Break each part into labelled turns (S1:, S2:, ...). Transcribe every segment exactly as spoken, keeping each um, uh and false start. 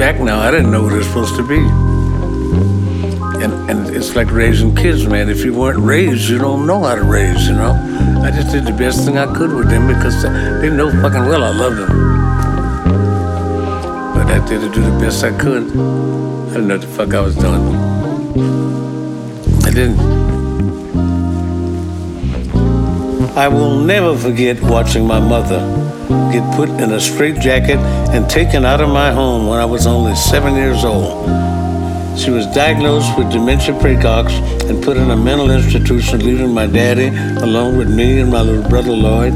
S1: back now, I didn't know what it was supposed to be. And and it's like raising kids, man. If you weren't raised, you don't know how to raise, you know? I just did the best thing I could with them because they know fucking well I loved them. But I did to do the best I could. I didn't know what the fuck I was doing. I didn't. I will never forget watching my mother get put in a straitjacket and taken out of my home when I was only seven years old. She was diagnosed with dementia precox and put in a mental institution, leaving my daddy along with me and my little brother Lloyd.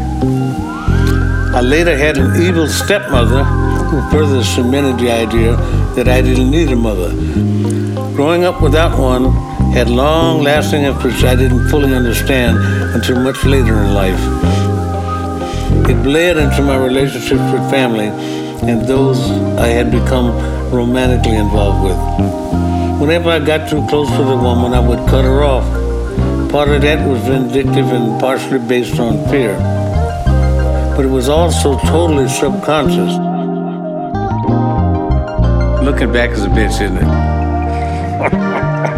S1: I later had an evil stepmother who further cemented the idea that I didn't need a mother. Growing up without one had long-lasting effects I didn't fully understand until much later in life. It bled into my relationships with family and those I had become romantically involved with. Whenever I got too close to the woman, I would cut her off. Part of that was vindictive and partially based on fear. But it was also totally subconscious. Looking back is a bitch, isn't it?